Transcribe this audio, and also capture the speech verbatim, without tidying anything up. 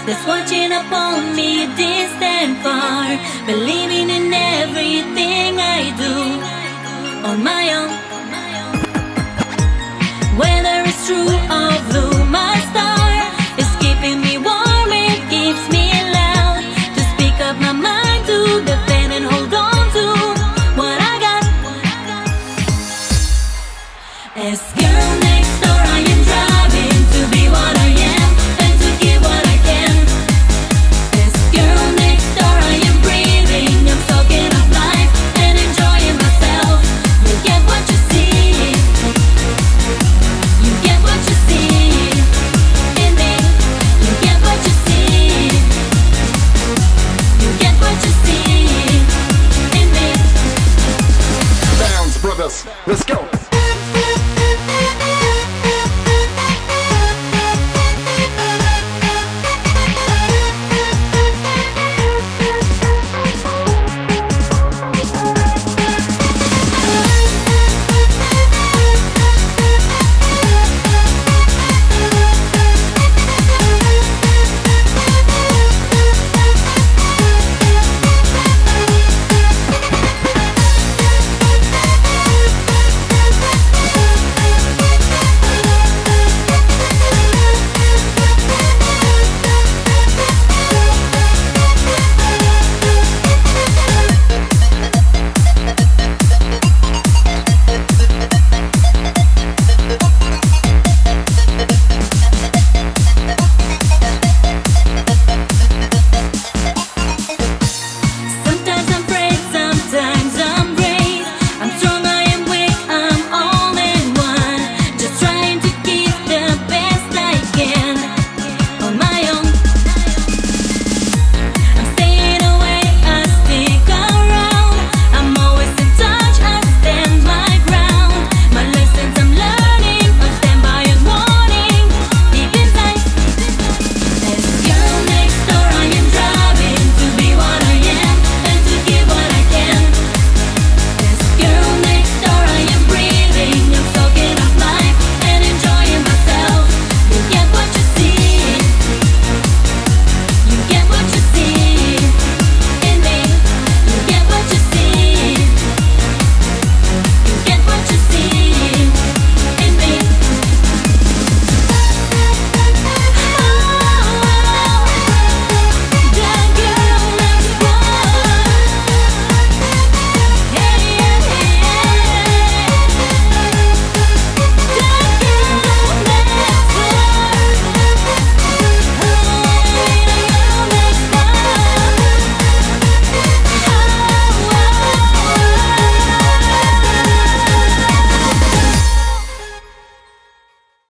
that's watching upon me distant far, believing in everything I do on my own. Whether it's true or blue, my star is keeping me warm, it keeps me loud to speak up my mind, to defend and hold on to what I got. As girl named